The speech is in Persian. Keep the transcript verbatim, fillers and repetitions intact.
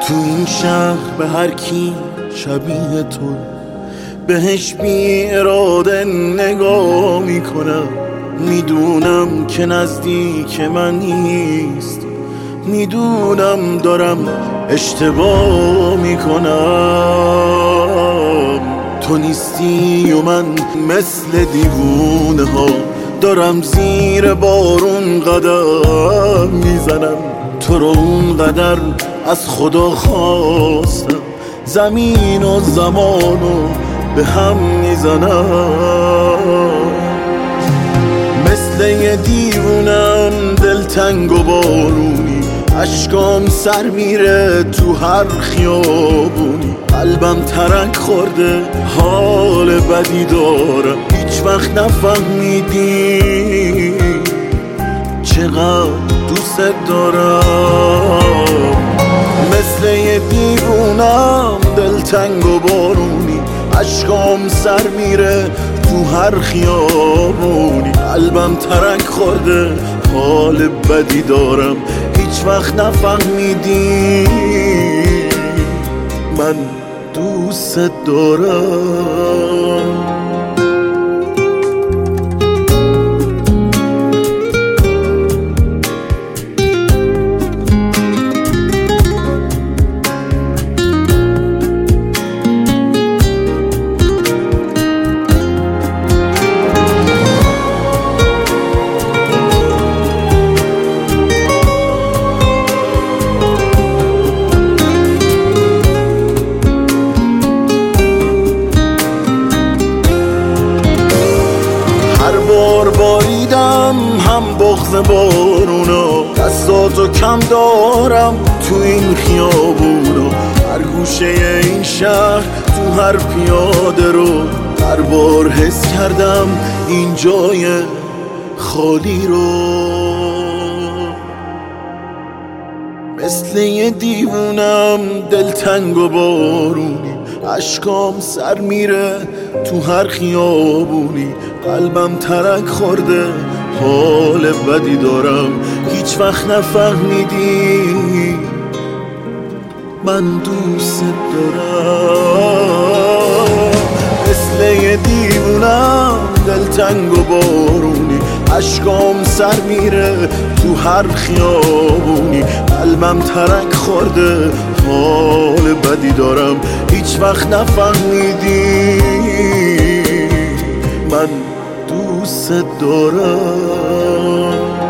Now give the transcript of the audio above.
تو این شهر به هر کی شبیه تو بهش بی اراده نگاه میکنم. میدونم که نزدیک من نیست، میدونم دارم اشتباه میکنم. تو نیستی و من مثل دیوونه ها دارم زیر بارون قدم میزنم. تو رو اونقدر از خدا خواستم زمین و زمانو به هم میزنم. مثل یه دیوونم دلتنگ و بارونی، اشکام سر میره تو هر خیابونی. قلبم ترک خورده حال بدی دارم، هیچ وقت نفهمیدی چقدر دوست دارم. مثل یه دیوونم دلتنگ و بارونی، اشکام سر میره تو هر خیابونی. قلبم ترک خورده حال بدی دارم، هیچ وقت نفهمیدی من دوست دارم. بار باریدم هم بغض بارونا، دستاتو کم دارم تو این خیابونا. هر گوشه این شهر تو هر پیاده رو هر بار حس کردم این جای خالی رو. مثل یه دیوونم دلتنگ و بارونی، اشکام سر میره تو هر خیابونی. قلبم ترک خورده حال بدی دارم، هیچ وقت نفهمیدی من دوست دارم. مثل یه دیوونم دلتنگ و بارونی، اشکام سر میره تو هر خیابونی. قلبم ترک خورده حال بدی دارم، هیچ وقت نفهمیدی من دوست دارم.